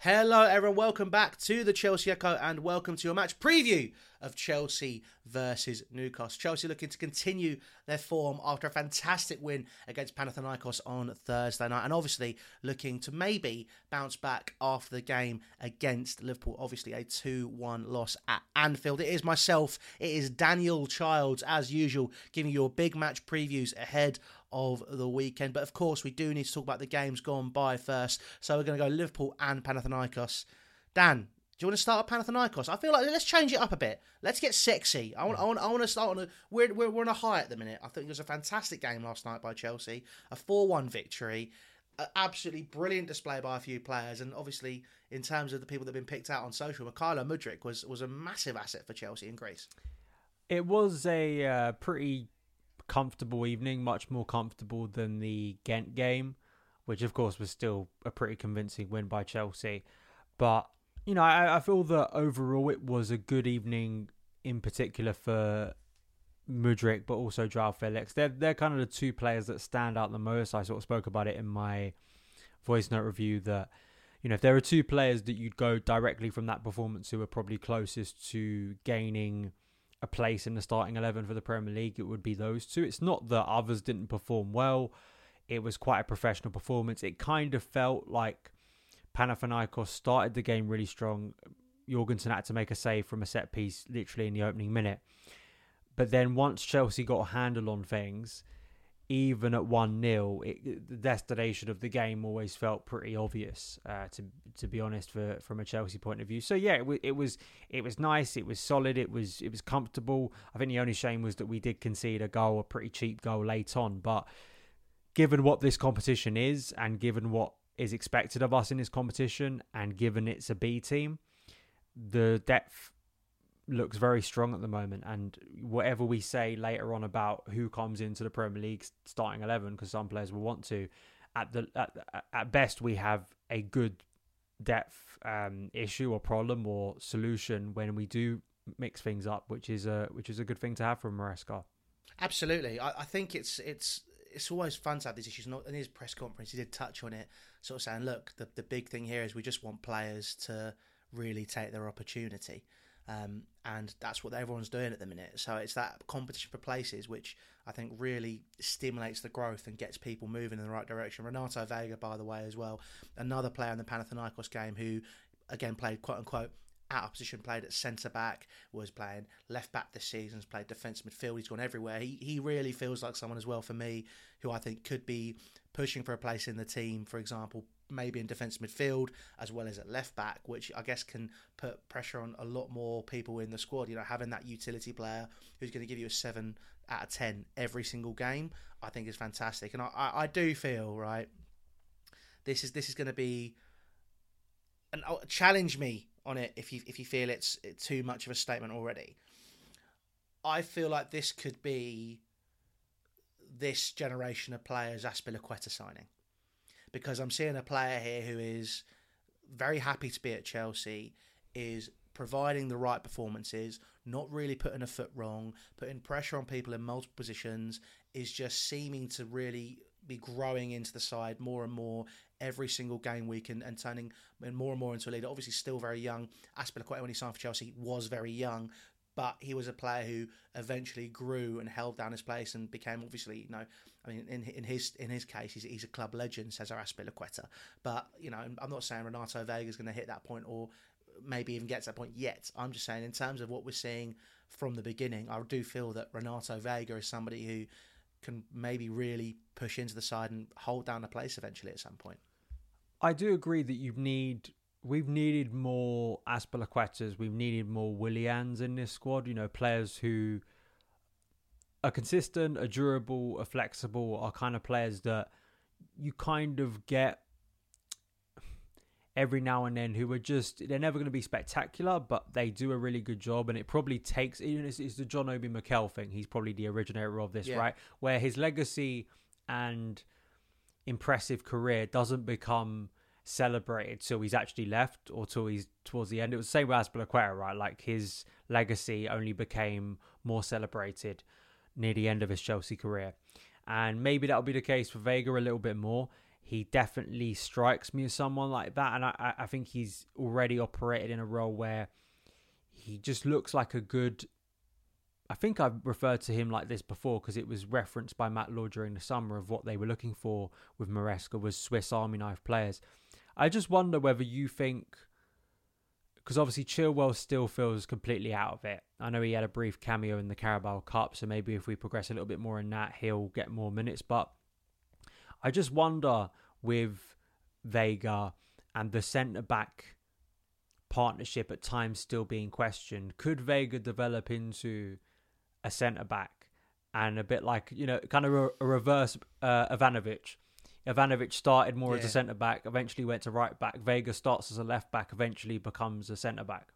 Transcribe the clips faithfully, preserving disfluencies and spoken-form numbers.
Hello everyone, welcome back to the Chelsea Echo and welcome to your match preview of Chelsea versus Newcastle. Chelsea looking to continue their form after a fantastic win against Panathinaikos on Thursday night and obviously looking to maybe bounce back after the game against Liverpool. Obviously a two one loss at Anfield. It is myself, it is Daniel Childs as usual giving you your big match previews ahead of the weekend. But of course we do need to talk about the games gone by first. So we're going to go Liverpool and Panathinaikos. Dan, do you want to start at Panathinaikos? I feel like let's change it up a bit. Let's get sexy. I want, I want, I want to start on a... We're, we're, we're on a high at the minute. I think it was a fantastic game last night by Chelsea. A four one victory. An absolutely brilliant display by a few players. And obviously, in terms of the people that have been picked out on social, Mykhailo Mudryk was, was a massive asset for Chelsea in Greece. It was a uh, pretty comfortable evening, much more comfortable than the Ghent game, which of course was still a pretty convincing win by Chelsea. But, you know, I, I feel that overall it was a good evening in particular for Mudryk, but also Joao Felix. They're, they're kind of the two players that stand out the most. I sort of spoke about it in my voice note review that, you know, if there are two players that you'd go directly from that performance who are probably closest to gaining a place in the starting eleven for the Premier League, it would be those two. It's not that others didn't perform well. It was quite a professional performance. It kind of felt like Panathinaikos started the game really strong. Jorgensen had to make a save from a set piece literally in the opening minute. But then once Chelsea got a handle on things, even at one nil, it, the destination of the game always felt pretty obvious, uh, to to be honest, for, from a Chelsea point of view. So yeah, it, w- it was it was nice, it was solid, it was it was comfortable. I think the only shame was that we did concede a goal, a pretty cheap goal late on. But given what this competition is, and given what is expected of us in this competition, and given it's a B team, the depth looks very strong at the moment. And whatever we say later on about who comes into the Premier League starting eleven, because some players will want to, at the at, at best we have a good depth um, issue or problem or solution when we do mix things up, which is a which is a good thing to have from Maresca. Absolutely, I, I think it's it's. It's always fun to have these issues. In his press conference, he did touch on it, sort of saying, look, the, the big thing here is we just want players to really take their opportunity. Um, and that's what everyone's doing at the minute. So it's that competition for places, which I think really stimulates the growth and gets people moving in the right direction. Renato Vega, by the way, as well, another player in the Panathinaikos game who, again, played quote-unquote out of position, played at centre-back, was playing left-back this season, has played defence midfield, he's gone everywhere. He he really feels like someone as well for me who I think could be pushing for a place in the team, for example, maybe in defence midfield as well as at left-back, which I guess can put pressure on a lot more people in the squad. You know, having that utility player who's going to give you a seven out of ten every single game, I think is fantastic. And I, I, I do feel, right, this is this is going to be... and oh, challenge me on it if you if you feel it's, it's too much of a statement already. I feel like this could be this generation of players Azpilicueta signing, because I'm seeing a player here who is very happy to be at Chelsea, is providing the right performances, not really putting a foot wrong, putting pressure on people in multiple positions, is just seeming to really be growing into the side more and more every single game week and, and turning more and more into a leader. Obviously still very young. Azpilicueta, when he signed for Chelsea, was very young, but he was a player who eventually grew and held down his place and became, obviously, you know, I mean, in in his in his case, he's, he's a club legend, Cesar Azpilicueta. But, you know, I'm not saying Renato Vega is going to hit that point or maybe even get to that point yet. I'm just saying in terms of what we're seeing from the beginning, I do feel that Renato Vega is somebody who can maybe really push into the side and hold down a place eventually at some point. I do agree that you need, we've needed more Azpilicuetas, we've needed more Willians in this squad, you know, players who are consistent, are durable, are flexible, are kind of players that you kind of get every now and then, who are just, they're never going to be spectacular, but they do a really good job. And it probably takes, it's, it's the John Obi Mikel thing. He's probably the originator of this, yeah. right? Where his legacy and impressive career doesn't become celebrated till he's actually left or till he's towards the end. It was the same with Azpilicueta, right? Like his legacy only became more celebrated near the end of his Chelsea career. And maybe that'll be the case for Vega a little bit more. he definitely strikes me as someone like that. And I, I think he's already operated in a role where he just looks like a good... I think I've referred to him like this before because it was referenced by Matt Law during the summer of what they were looking for with Maresca was Swiss Army knife players. I just wonder whether you think... Because obviously Chilwell still feels completely out of it. I know he had a brief cameo in the Carabao Cup, so maybe if we progress a little bit more in that, he'll get more minutes. But I just wonder with Vega and the centre-back partnership at times still being questioned, could Vega develop into a centre-back and a bit like, you know, kind of a, a reverse uh, Ivanovic? Ivanovic started more yeah. as a centre-back, eventually went to right-back. Vega starts as a left-back, eventually becomes a centre-back.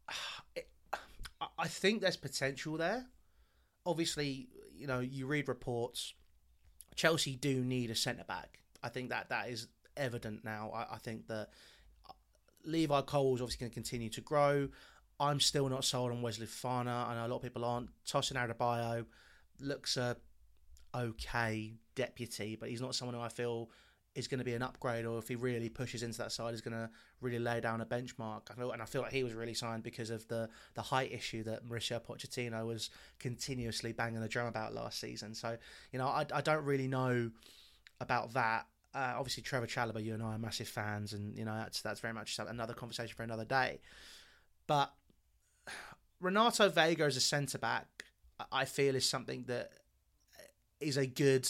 I think there's potential there. Obviously, you know, you read reports. Chelsea do need a centre-back. I think that that is evident now. I, I think that Levi Cole is obviously going to continue to grow. I'm still not sold on Wesley Fofana. I know a lot of people aren't. Tosin Adebayo looks a okay deputy, but he's not someone who I feel is going to be an upgrade, or if he really pushes into that side is going to really lay down a benchmark. I feel, and I feel like he was really signed because of the the height issue that Mauricio Pochettino was continuously banging the drum about last season. So, you know, I, I don't really know about that. Uh, obviously, Trevor Chalobah, you and I are massive fans, and you know that's that's very much another conversation for another day. But Renato Vega as a centre back, I feel is something that is a good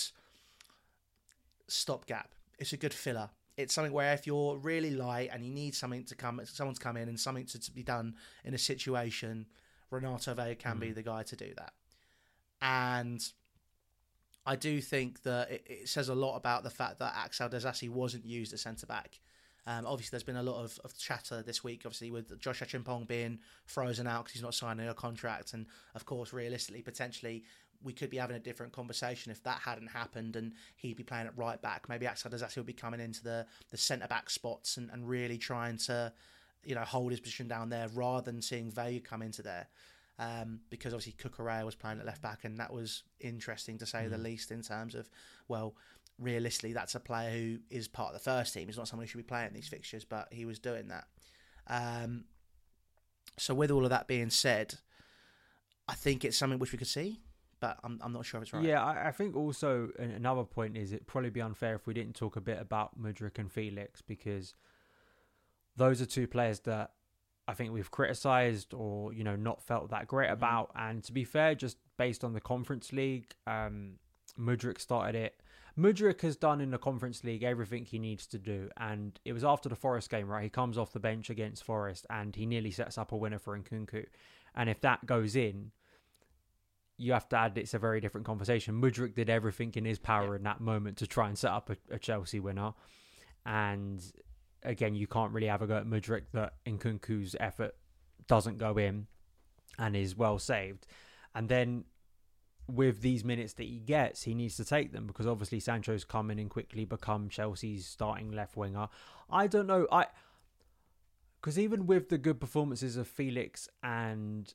stopgap. It's a good filler. It's something where if you're really light and you need something to come, someone to come in and something to, to be done in a situation, Renato Vega can mm. be the guy to do that. And I do think that it, it says a lot about the fact that Axel Disasi wasn't used as centre-back. Um, obviously, there's been a lot of, of chatter this week, obviously, with Joshua Chimpong being frozen out because he's not signing a contract. And, of course, realistically, potentially, we could be having a different conversation if that hadn't happened and he'd be playing at right back. Maybe Axel Disasi would be coming into the, the centre-back spots and, and really trying to, you know, hold his position down there rather than seeing Vega come into there. Um, because obviously Cucurella was playing at left back, and that was interesting to say mm. the least in terms of, well, realistically, that's a player who is part of the first team. He's not someone who should be playing these fixtures, but he was doing that. Um, so with all of that being said, I think it's something which we could see, but I'm I'm not sure if it's right. Yeah, I, I think also another point is it'd probably be unfair if we didn't talk a bit about Mudryk and Felix, because those are two players that I think we've criticised or, you know, not felt that great about. Mm. And to be fair, just based on the Conference League, um, Mudryk started it. Mudryk has done in the Conference League everything he needs to do. And it was after the Forest game, right? He comes off the bench against Forest and he nearly sets up a winner for Nkunku. And if that goes in, you have to add it's a very different conversation. Mudryk did everything in his power yeah. in that moment to try and set up a, a Chelsea winner. And again, you can't really have a go at Mudryk that Nkunku's effort doesn't go in and is well saved. And then with these minutes that he gets, he needs to take them because obviously Sancho's come in and quickly become Chelsea's starting left winger. I don't know. I because even with the good performances of Felix and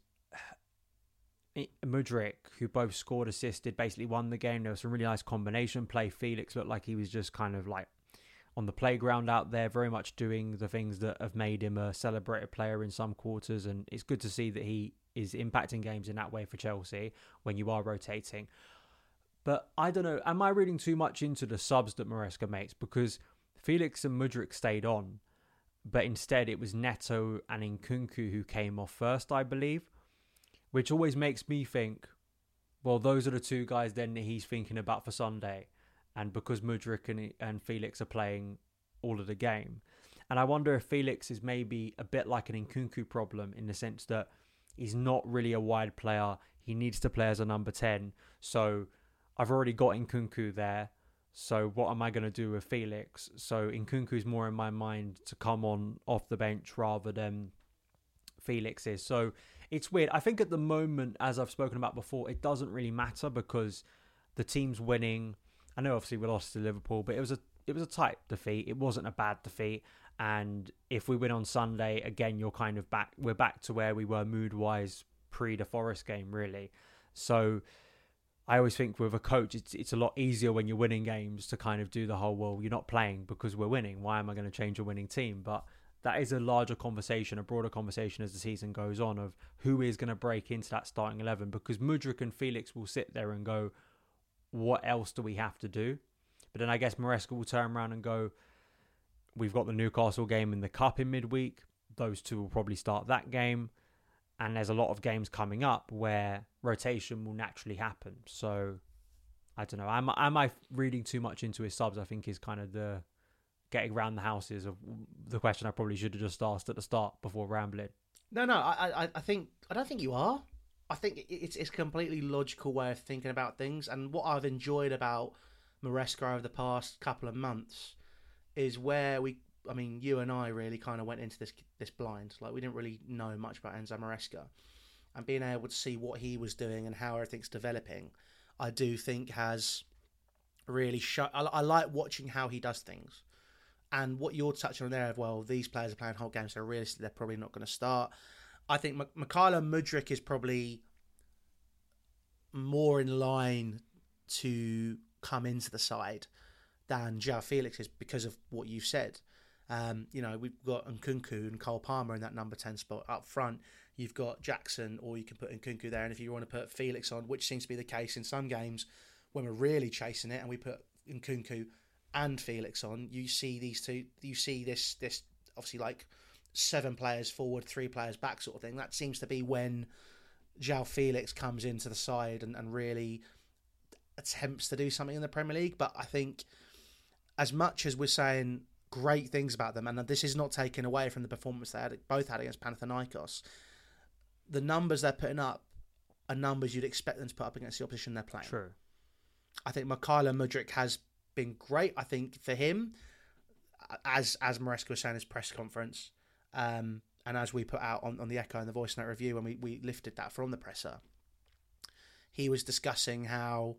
Mudryk, who both scored, assisted, basically won the game. There was some really nice combination play. Felix looked like he was just kind of like on the playground out there, very much doing the things that have made him a celebrated player in some quarters. And it's good to see that he is impacting games in that way for Chelsea when you are rotating. But I don't know, am I reading too much into the subs that Maresca makes? Because Felix and Mudryk stayed on, but instead it was Neto and Nkunku who came off first, I believe, which always makes me think, well, those are the two guys then that he's thinking about for Sunday. And because Mudryk and, and Felix are playing all of the game. And I wonder if Felix is maybe a bit like an Nkunku problem in the sense that he's not really a wide player. He needs to play as a number ten. So I've already got Nkunku there. So what am I going to do with Felix? So Nkunku's more in my mind to come on off the bench rather than Felix is. So it's weird. I think at the moment, as I've spoken about before, it doesn't really matter because the team's winning. I know obviously we lost to Liverpool, but it was a it was a tight defeat. It wasn't a bad defeat. And if we win on Sunday, again, you're kind of back. We're back to where we were mood-wise pre the Forest game, really. So I always think with a coach, it's it's a lot easier when you're winning games to kind of do the whole, well, you're not playing because we're winning. Why am I going to change a winning team? But that is a larger conversation, a broader conversation as the season goes on of who is going to break into that starting eleven, because Mudryk and Felix will sit there and go, what else do we have to do? But then I guess Maresca will turn around and go, we've got the Newcastle game in the Cup in midweek. Those two will probably start that game. And there's a lot of games coming up where rotation will naturally happen. So, I don't know. Am, am I reading too much into his subs? I think is kind of the getting around the houses of the question I probably should have just asked at the start before rambling. No, no. I, I, I think I don't think you are. I think it's it's a completely logical way of thinking about things. And what I've enjoyed about Maresca over the past couple of months is where we. I mean, you and I really kind of went into this this blind. Like, we didn't really know much about Enzo Maresca. And being able to see what he was doing and how everything's developing, I do think has really shown... I, I like watching how he does things. And what you're touching on there, of, well, these players are playing whole games, so realistically, they're probably not going to start. I think M- Mykhailo Mudryk is probably more in line to come into the side than João Felix is because of what you've said. Um, you know, we've got Nkunku and Cole Palmer in that number ten spot up front. You've got Jackson, or you can put Nkunku there. And if you want to put Felix on, which seems to be the case in some games when we're really chasing it, and we put Nkunku and Felix on, you see these two, you see this, this obviously like seven players forward, three players back sort of thing. That seems to be when João Felix comes into the side and, and really attempts to do something in the Premier League. But I think as much as we're saying great things about them, and this is not taken away from the performance they had, both had against Panathinaikos, the numbers they're putting up are numbers you'd expect them to put up against the opposition they're playing. True. I think Mykhailo Mudryk has been great. I think for him, as as Maresca was saying in his press conference, um, and as we put out on, on the Echo and the Voice Note review when we, we lifted that from the presser, he was discussing how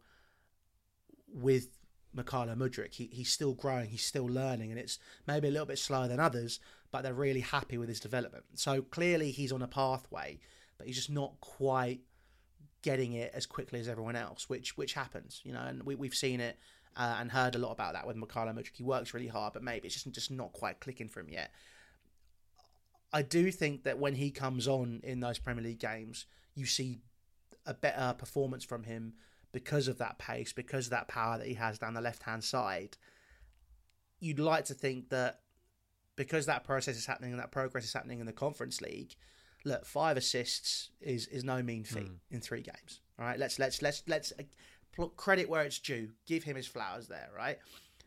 with Mykhailo Mudryk, he, he's still growing, he's still learning, and it's maybe a little bit slower than others, but they're really happy with his development. So clearly he's on a pathway, but he's just not quite getting it as quickly as everyone else, which which happens, you know, and we, we've seen it uh, and heard a lot about that with Mykhailo Mudryk. He works really hard, but maybe it's just, just not quite clicking for him yet. I do think that when he comes on in those Premier League games, you see a better performance from him because of that pace, because of that power that he has down the left-hand side. You'd like to think that because that process is happening and that progress is happening in the Conference League, look, five assists is is no mean feat mm. in three games. All right, let's let's let's let's credit where it's due. Give him his flowers there, right?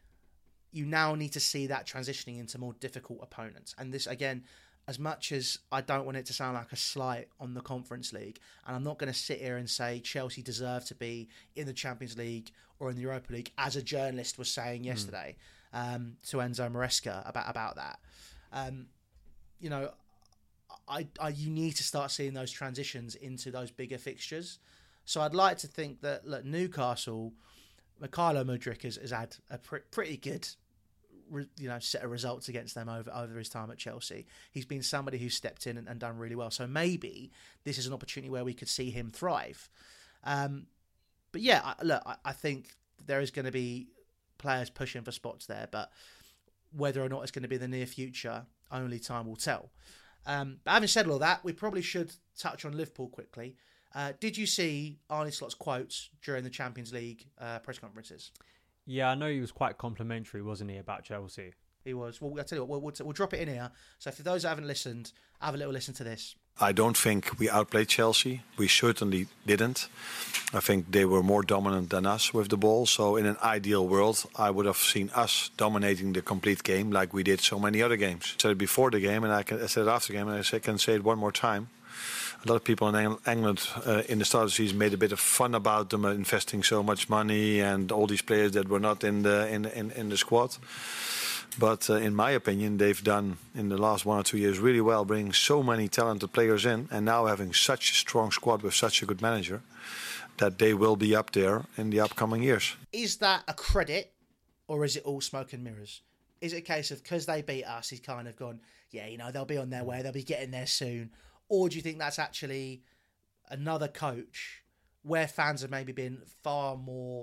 You now need to see that transitioning into more difficult opponents. And this, again, as much as I don't want it to sound like a slight on the Conference League, and I'm not going to sit here and say Chelsea deserve to be in the Champions League or in the Europa League, as a journalist was saying yesterday mm. um, to Enzo Maresca about about that. Um, you know, I, I you need to start seeing those transitions into those bigger fixtures. So I'd like to think that, look, Newcastle, Mykhailo Mudryk has, has had a pr- pretty good you know, set of results against them over, over his time at Chelsea. He's been somebody who's stepped in and, and done really well. So maybe this is an opportunity where we could see him thrive. Um, but yeah, I, look, I, I think there is going to be players pushing for spots there, but whether or not it's going to be in the near future, only time will tell. Um, but having said all that, we probably should touch on Liverpool quickly. Uh, did you see Arne Slot's quotes during the Champions League uh, press conferences? Yeah, I know he was quite complimentary, wasn't he, about Chelsea? He was. Well, I'll tell you what, we'll, we'll, we'll drop it in here. So for those that haven't listened, have a little listen to this. I don't think we outplayed Chelsea. We certainly didn't. I think they were more dominant than us with the ball. So in an ideal world, I would have seen us dominating the complete game like we did so many other games. I said it before the game, and I, can, I said it after the game, and I can say it one more time. A lot of people in England uh, in the start of the season made a bit of fun about them uh, investing so much money and all these players that were not in the in in, in the squad. But uh, in my opinion, they've done in the last one or two years really well, bringing so many talented players in, and now having such a strong squad with such a good manager that they will be up there in the upcoming years. Is that a credit, or is it all smoke and mirrors? Is it a case of because they beat us, he's kind of gone, yeah, you know, they'll be on their way, they'll be getting there soon? Or do you think that's actually another coach where fans have maybe been far more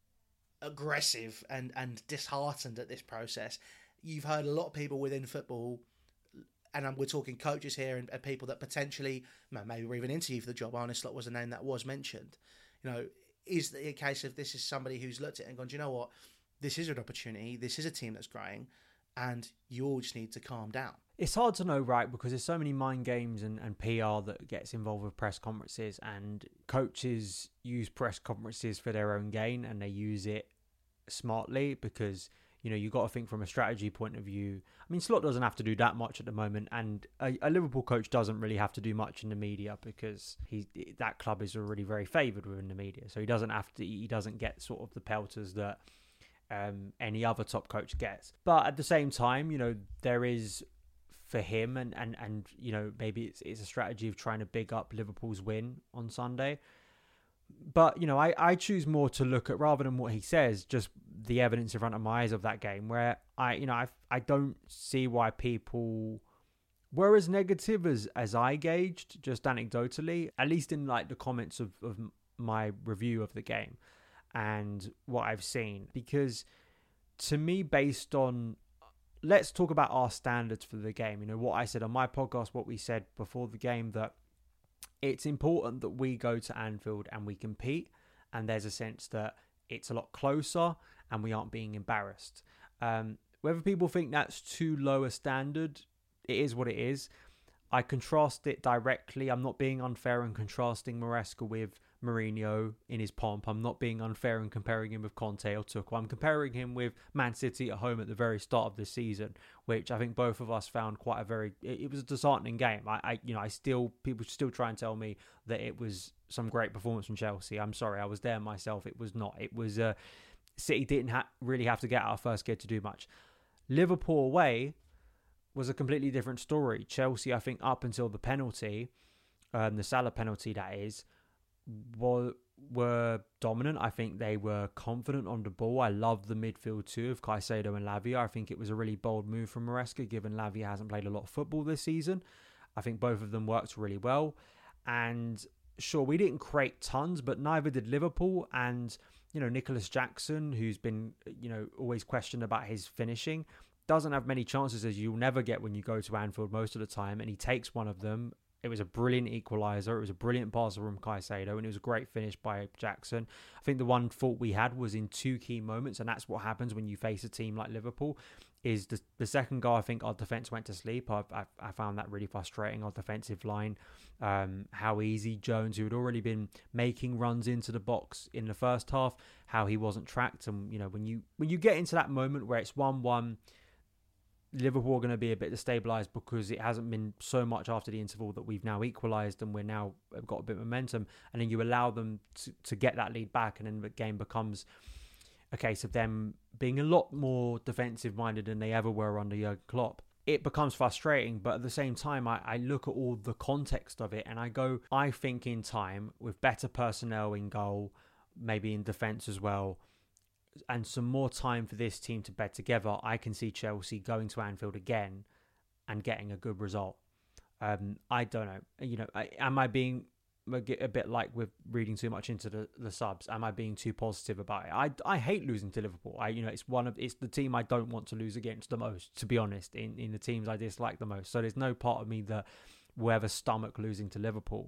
aggressive and, and disheartened at this process, you've heard a lot of people within football, and we're talking coaches here and, and people that potentially, maybe were even interviewed for the job. Arne Slot was a name that was mentioned. You know, is it a case of this is somebody who's looked at it and gone, do you know what? This is an opportunity. This is a team that's growing, and you all just need to calm down. It's hard to know, right? Because there's so many mind games and, and P R that gets involved with press conferences, and coaches use press conferences for their own gain, and they use it smartly because, you know, you got to think from a strategy point of view. I mean, Slot doesn't have to do that much at the moment, and a, a Liverpool coach doesn't really have to do much in the media because he that club is already very favoured within the media, so he doesn't have to. He doesn't get sort of the pelters that um, any other top coach gets. But at the same time, you know, there is for him, and and and you know, maybe it's it's a strategy of trying to big up Liverpool's win on Sunday. But, you know, I, I choose more to look at, rather than what he says, just the evidence in front of my eyes of that game, where I, you know, I, I don't see why people were as negative as, as I gauged, just anecdotally, at least in like the comments of, of my review of the game and what I've seen. Because to me, based on, let's talk about our standards for the game. You know, what I said on my podcast, what we said before the game, that it's important that we go to Anfield and we compete, and there's a sense that it's a lot closer and we aren't being embarrassed. Um, whether people think that's too low a standard, it is what it is. I contrast it directly. I'm not being unfair in contrasting Maresca with Mourinho in his pomp. I'm not being unfair in comparing him with Conte or Tuchel. I'm comparing him with Man City at home at the very start of the season, which I think both of us found quite a very. It, it was a disheartening game. I, I, you know, I still people still try and tell me that it was some great performance from Chelsea. I'm sorry, I was there myself. It was not. It was. Uh, City didn't ha- really have to get out of first gear to do much. Liverpool away was a completely different story. Chelsea, I think, up until the penalty, um, the Salah penalty, that is. Were, were dominant. I think they were confident on the ball. I love the midfield too of Caicedo and Lavia. I think it was a really bold move from Maresca, given Lavia hasn't played a lot of football this season. I think both of them worked really well. And sure, we didn't create tons, but neither did Liverpool. And, you know, Nicholas Jackson, who's been, you know, always questioned about his finishing, doesn't have many chances, as you'll never get when you go to Anfield most of the time. And he takes one of them. It was a brilliant equaliser. It was a brilliant pass from Caicedo, and it was a great finish by Jackson. I think the one fault we had was in two key moments, and that's what happens when you face a team like Liverpool. Is the the second goal, I think our defence went to sleep. I, I, I found that really frustrating, our defensive line. Um, how easy Jones, who had already been making runs into the box in the first half, how he wasn't tracked. And, you know, when you when you get into that moment where it's one one, Liverpool are going to be a bit destabilised because it hasn't been so much after the interval that we've now equalised and we're now got a bit of momentum, and then you allow them to, to get that lead back, and then the game becomes a case of them being a lot more defensive minded than they ever were under Jurgen Klopp. It becomes frustrating, but at the same time, I, I look at all the context of it and I go, I think in time, with better personnel in goal, maybe in defence as well, and some more time for this team to bed together, I can see Chelsea going to Anfield again and getting a good result. Um, I don't know. You know, I, am I being a bit like with reading too much into the, the subs? Am I being too positive about it? I, I hate losing to Liverpool. I you know it's one of it's the team I don't want to lose against the most, to be honest. In in the teams I dislike the most. So there's no part of me that will ever stomach losing to Liverpool.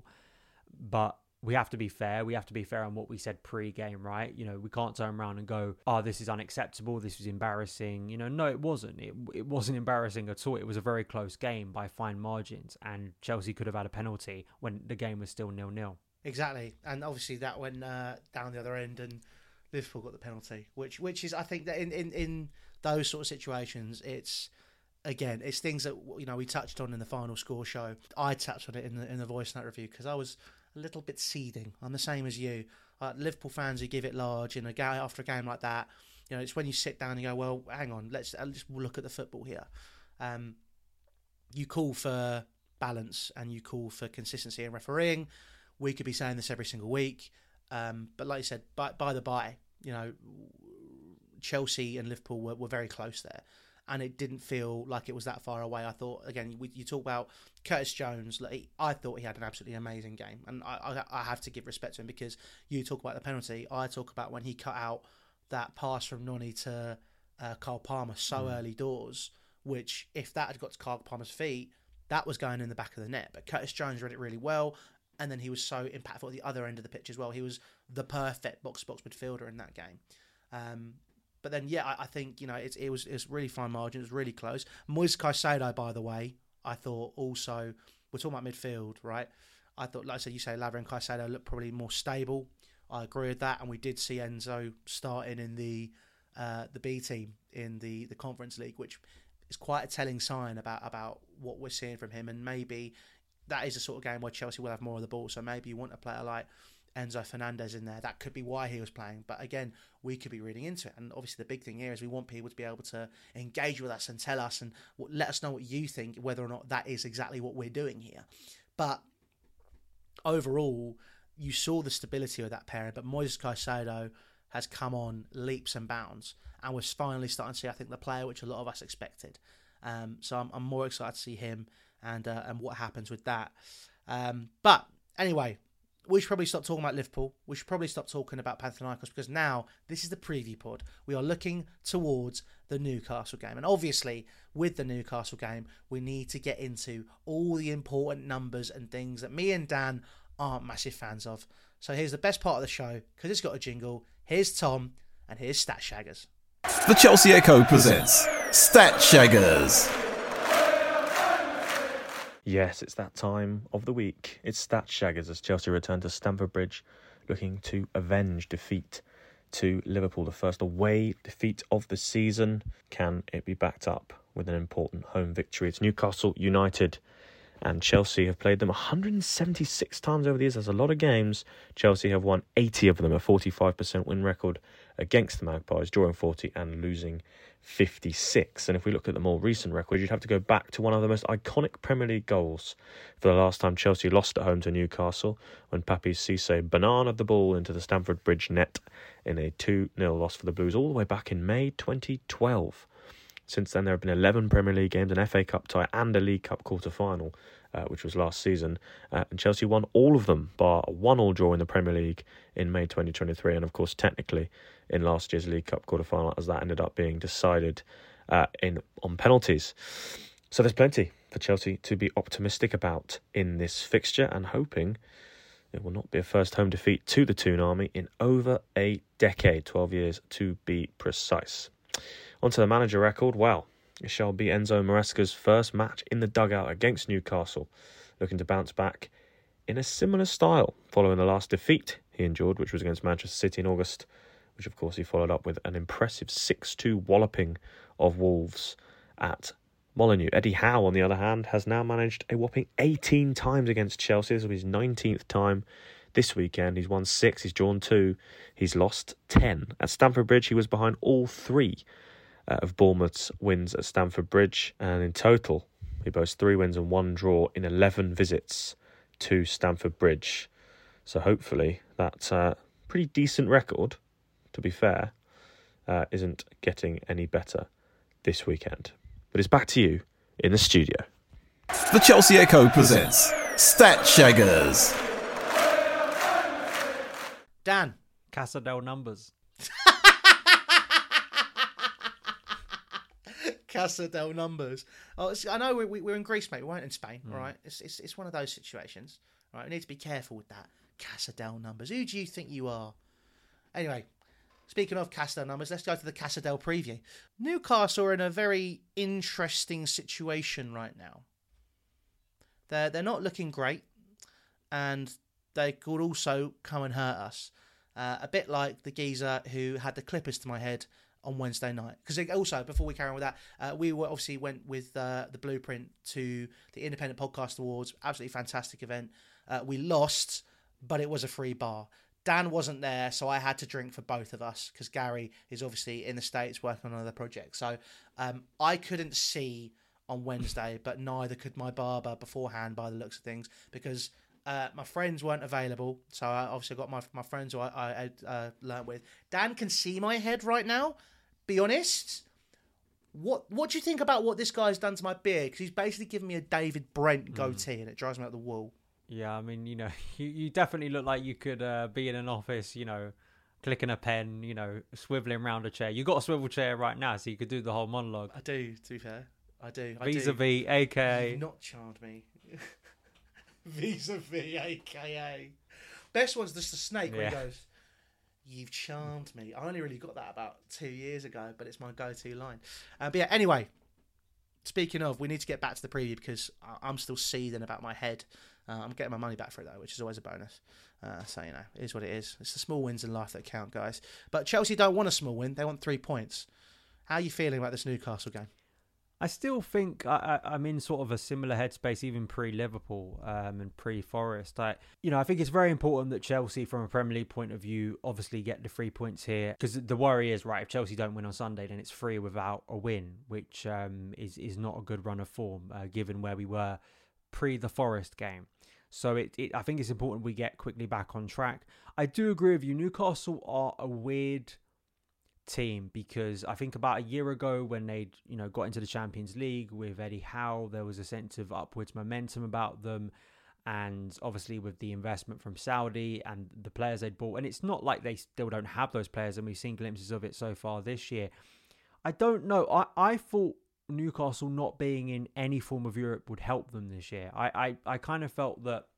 But we have to be fair. We have to be fair on what we said pre-game, right? You know, we can't turn around and go, oh, this is unacceptable. This was embarrassing. You know, no, it wasn't. It, it wasn't embarrassing at all. It was a very close game by fine margins. And Chelsea could have had a penalty when the game was still nil-nil. Exactly. And obviously that went uh, down the other end and Liverpool got the penalty, which which is, I think that in, in, in those sort of situations, it's, again, it's things that, you know, we touched on in the final score show. I touched on it in the, in the voice note review because I was a little bit seething. I'm the same as you. Uh, Liverpool fans who give it large in a game after a game like that, you know, it's when you sit down and go, well, hang on, let's let's look at the football here. Um, you call for balance and you call for consistency in refereeing. We could be saying this every single week, um, but like you said, by, by the by, you know, Chelsea and Liverpool were, were very close there, and it didn't feel like it was that far away. I thought, again, we, you talk about Curtis Jones. Like, I thought he had an absolutely amazing game, and I, I, I have to give respect to him, because you talk about the penalty, I talk about when he cut out that pass from Noni to uh, Kyle Palmer so mm. early doors, which if that had got to Kyle Palmer's feet, that was going in the back of the net. But Curtis Jones read it really well, and then he was so impactful at the other end of the pitch as well. He was the perfect box-to-box midfielder in that game. Um, but then, yeah, I, I think, you know, it, it was it was really fine margin. It was really close. Moise Caicedo, by the way, I thought also, we're talking about midfield, right? I thought, like I said, you say Lavia and Caicedo look probably more stable. I agree with that. And we did see Enzo starting in the uh, the B team in the, the Conference League, which is quite a telling sign about, about what we're seeing from him. And maybe that is a sort of game where Chelsea will have more of the ball. So maybe you want a player like Enzo Fernandez in there. That could be why he was playing. But again, we could be reading into it. And obviously the big thing here is we want people to be able to engage with us and tell us and let us know what you think, whether or not that is exactly what we're doing here. But overall, you saw the stability of that pairing. But Moises Caicedo has come on leaps and bounds. And we're finally starting to see, I think, the player which a lot of us expected. Um, so I'm, I'm more excited to see him and uh, and what happens with that. Um, but anyway, we should probably stop talking about Liverpool. We should probably stop talking about Panathinaikos, because now this is the preview pod. We are looking towards the Newcastle game. And obviously, with the Newcastle game, we need to get into all the important numbers and things that me and Dan aren't massive fans of. So here's the best part of the show, because it's got a jingle. Here's Tom, and here's Stat Shaggers. The Chelsea Echo presents Stat Shaggers. Yes, it's that time of the week. It's Stat Shaggers as Chelsea return to Stamford Bridge, looking to avenge defeat to Liverpool, the first away defeat of the season. Can it be backed up with an important home victory? It's Newcastle United and Chelsea have played them one hundred seventy-six times over the years. That's a lot of games. Chelsea have won eighty of them, a forty-five percent win record against the Magpies, drawing forty and losing fifty-six. And if we look at the more recent record, you'd have to go back to one of the most iconic Premier League goals for the last time Chelsea lost at home to Newcastle, when Papi Cisse bananaed the ball into the Stamford Bridge net in a two nil loss for the Blues, all the way back in May twenty twelve. Since then, there have been eleven Premier League games, an F A Cup tie and a League Cup quarter-final, uh, which was last season. Uh, and Chelsea won all of them, bar a one-all draw in the Premier League in May twenty twenty-three. And, of course, technically in last year's League Cup quarter-final, as that ended up being decided uh, in on penalties. So there's plenty for Chelsea to be optimistic about in this fixture, and hoping it will not be a first home defeat to the Toon Army in over a decade, twelve years to be precise. Onto the manager record. Well, it shall be Enzo Maresca's first match in the dugout against Newcastle, looking to bounce back in a similar style following the last defeat he endured, which was against Manchester City in August, which of course he followed up with an impressive six two walloping of Wolves at Molineux. Eddie Howe, on the other hand, has now managed a whopping eighteen times against Chelsea. This will be his nineteenth time this weekend. He's won six, he's drawn two, he's lost ten. At Stamford Bridge, he was behind all three Uh, of Bournemouth's wins at Stamford Bridge, and in total he boasts three wins and one draw in eleven visits to Stamford Bridge. So hopefully that uh, pretty decent record, to be fair, uh, isn't getting any better this weekend. But it's back to you in the studio. The Chelsea Echo presents Stat Shaggers. Dan. Casa del Numbers. Casa del Numbers. Oh, I know we, we're in Greece, mate. We weren't in Spain, Mm. all right? It's, it's it's one of those situations, all right? We need to be careful with that. Casa del Numbers. Who do you think you are? Anyway, speaking of Casa del Numbers, let's go to the Casa del preview. Newcastle are in a very interesting situation right now. They're, they're not looking great, and they could also come and hurt us. Uh, a bit like the geezer who had the clippers to my head on Wednesday night. Because also, before we carry on with that, uh, we were obviously went with uh, the Blueprint to the Independent Podcast Awards. Absolutely fantastic event. Uh, we lost, but it was a free bar. Dan wasn't there, so I had to drink for both of us, because Gary is obviously in the States working on another project. So um, I couldn't see on Wednesday, but neither could my barber beforehand, by the looks of things, because Uh, my friends weren't available, so I obviously got my my friends who I, I had uh, learnt with. Dan can see my head right now. Be honest, What What do you think about what this guy's done to my beard? Because he's basically given me a David Brent goatee, mm. and it drives me out the wall. Yeah, I mean, you know, you, you definitely look like you could uh, be in an office, you know, clicking a pen, you know, swiveling around a chair. You got a swivel chair right now, so you could do the whole monologue. I do, to be fair. I do. I Vis-a-vis, do. A K A. You've not charmed me. Vis-a-vis, A K A. Best one's just the snake yeah. where he goes, "You've charmed me." I only really got that about two years ago, but it's my go-to line. Uh, but yeah, anyway, speaking of, we need to get back to the preview because I'm still seething about my head. Uh, I'm getting my money back for it, though, which is always a bonus. Uh, so, you know, it is what it is. It's the small wins in life that count, guys. But Chelsea don't want a small win. They want three points. How are you feeling about this Newcastle game? I still think I, I, I'm in sort of a similar headspace, even pre-Liverpool um, and pre-Forest. I, you know, I think it's very important that Chelsea, from a Premier League point of view, obviously get the three points here. Because the worry is, right, if Chelsea don't win on Sunday, then it's three without a win, which um, is, is not a good run of form, uh, given where we were pre the Forest game. So it, it, I think it's important we get quickly back on track. I do agree with you. Newcastle are a weird team because I think about a year ago when they, you know, got into the Champions League with Eddie Howe, there was a sense of upwards momentum about them, and obviously with the investment from Saudi and the players they'd bought, and it's not like they still don't have those players, and we've seen glimpses of it so far this year. I don't know. I, I thought Newcastle not being in any form of Europe would help them this year. I, I, I kind of felt that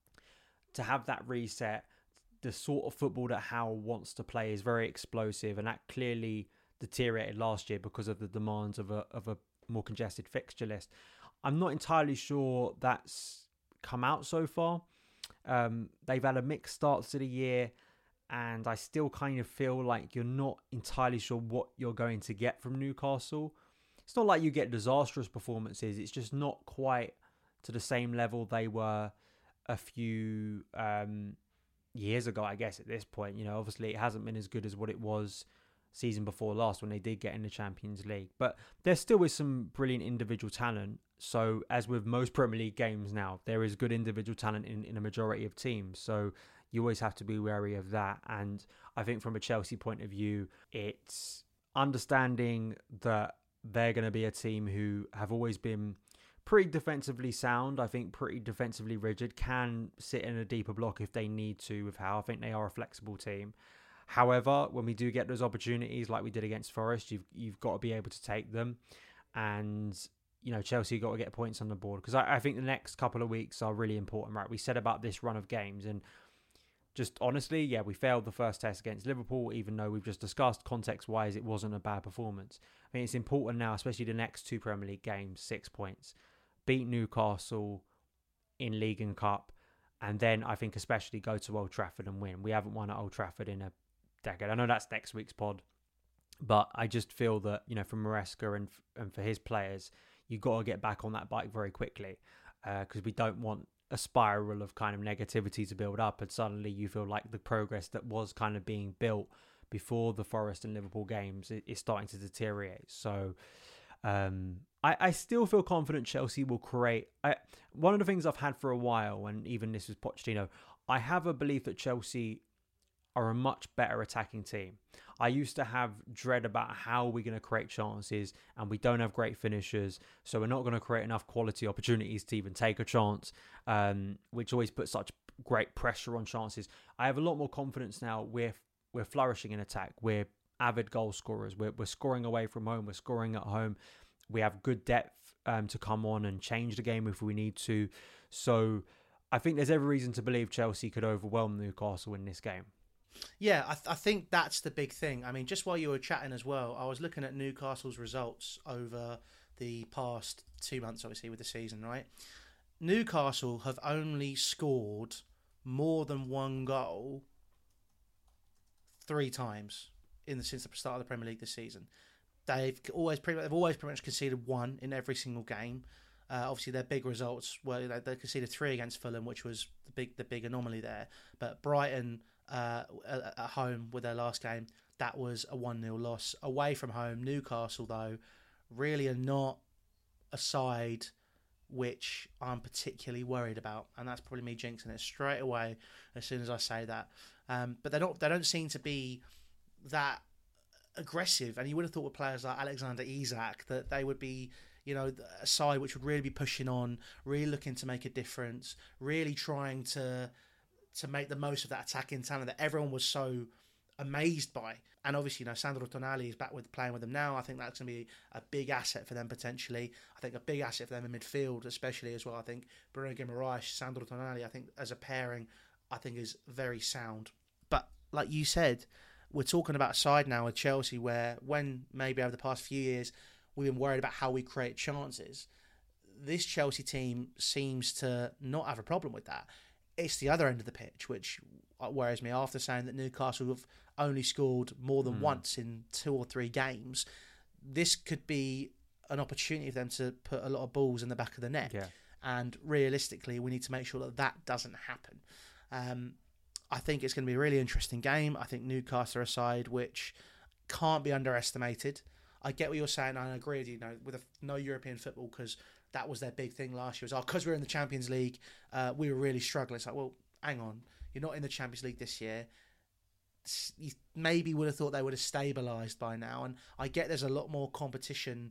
to have that reset, the sort of football that Howe wants to play is very explosive, and that clearly deteriorated last year because of the demands of a of a more congested fixture list. I'm not entirely sure that's come out so far. Um, they've had a mixed start to the year, and I still kind of feel like you're not entirely sure what you're going to get from Newcastle. It's not like you get disastrous performances. It's just not quite to the same level they were a few um, years ago, I guess, at this point. You know, obviously it hasn't been as good as what it was season before last when they did get in the Champions League. But there still is some brilliant individual talent. So as with most Premier League games now, there is good individual talent in, in a majority of teams. So you always have to be wary of that. And I think from a Chelsea point of view, it's understanding that they're going to be a team who have always been pretty defensively sound. I think pretty defensively rigid, can sit in a deeper block if they need to with how I think they are a flexible team. However, when we do get those opportunities like we did against Forest, you've you've got to be able to take them. And, you know, Chelsea got to get points on the board because I, I think the next couple of weeks are really important, right? We said about this run of games, and just honestly, yeah, we failed the first test against Liverpool, even though we've just discussed context-wise it wasn't a bad performance. I mean, it's important now, especially the next two Premier League games, six points. Beat Newcastle in League and Cup, and then I think especially go to Old Trafford and win. We haven't won at Old Trafford in a decade. I know that's next week's pod, but I just feel that, you know, for Maresca and, and for his players, you've got to get back on that bike very quickly because uh, we don't want a spiral of kind of negativity to build up, and suddenly you feel like the progress that was kind of being built before the Forest and Liverpool games is starting to deteriorate. So um, I, I still feel confident Chelsea will create. I, one of the things I've had for a while, and even this was Pochettino, I have a belief that Chelsea are a much better attacking team. I used to have dread about how we're going to create chances, and we don't have great finishers, so we're not going to create enough quality opportunities to even take a chance, um, which always puts such great pressure on chances. I have a lot more confidence now. We're, we're flourishing in attack. We're avid goal scorers. We're, we're scoring away from home. We're scoring at home. We have good depth um, to come on and change the game if we need to. So I think there's every reason to believe Chelsea could overwhelm Newcastle in this game. Yeah, I, th- I think that's the big thing. I mean, just while you were chatting as well, I was looking at Newcastle's results over the past two months, obviously, with the season, right? Newcastle have only scored more than one goal three times in the since the start of the Premier League this season. They've always pretty, they've always pretty much conceded one in every single game. Uh, obviously, their big results were they, they conceded three against Fulham, which was the big the big anomaly there. But Brighton uh, at home with their last game, that was a one nil loss. Away from home, Newcastle, though, really are not a side which I'm particularly worried about. And that's probably me jinxing it straight away as soon as I say that. Um, but they don't, they don't seem to be that aggressive, and you would have thought with players like Alexander Isak that they would be, you know, a side which would really be pushing on, really looking to make a difference, really trying to to make the most of that attacking talent that everyone was so amazed by. And obviously, you know, Sandro Tonali is back with playing with them now. I think that's going to be a big asset for them potentially. I think a big asset for them in midfield, especially as well. I think Bruno Guimaraes, Sandro Tonali, I think as a pairing, I think is very sound. But like you said, we're talking about a side now with Chelsea where when maybe over the past few years we've been worried about how we create chances, this Chelsea team seems to not have a problem with that. It's the other end of the pitch, which worries me after saying that Newcastle have only scored more than mm. once in two or three games. This could be an opportunity for them to put a lot of balls in the back of the net. Yeah. And realistically, we need to make sure that that doesn't happen. Um, I think it's going to be a really interesting game. I think Newcastle are a side which can't be underestimated. I get what you're saying, and I agree with you, you know, with a, no European football, because that was their big thing last year. It was, oh, because we were in the Champions League, uh, we were really struggling. It's like, well, hang on. You're not in the Champions League this year. You maybe would have thought they would have stabilised by now. And I get there's a lot more competition